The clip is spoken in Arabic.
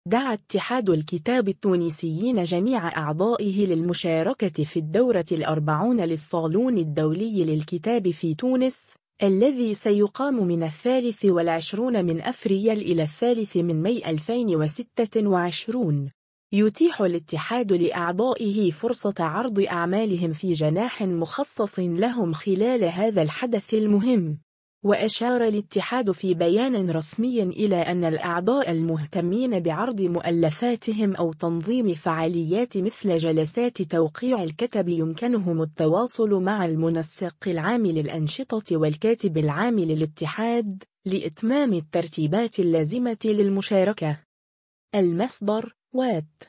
دعا اتحاد الكتاب التونسيين جميع أعضائه للمشاركة في الدورة 40 للصالون الدولي للكتاب في تونس، الذي سيقام من 23 من أفريل إلى 3 من ماي 2026. يتيح الاتحاد لأعضائه فرصة عرض أعمالهم في جناح مخصص لهم خلال هذا الحدث المهم. وأشار الاتحاد في بيان رسمي إلى أن الأعضاء المهتمين بعرض مؤلفاتهم أو تنظيم فعاليات مثل جلسات توقيع الكتب يمكنهم التواصل مع المنسق العام للأنشطة والكاتب العام للاتحاد لإتمام الترتيبات اللازمة للمشاركة. المصدر: وات.